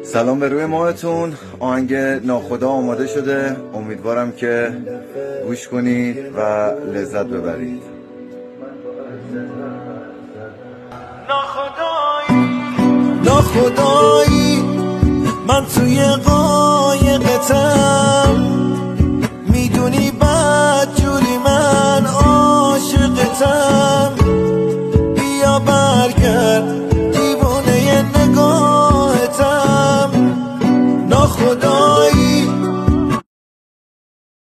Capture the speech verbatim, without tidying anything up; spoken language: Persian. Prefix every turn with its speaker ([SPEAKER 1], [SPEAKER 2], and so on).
[SPEAKER 1] سلام به روی ماهتون. آهنگ ناخدا آماده شده، امیدوارم که گوش کنید و لذت ببرید.
[SPEAKER 2] ناخدایی ناخدایی من توی قار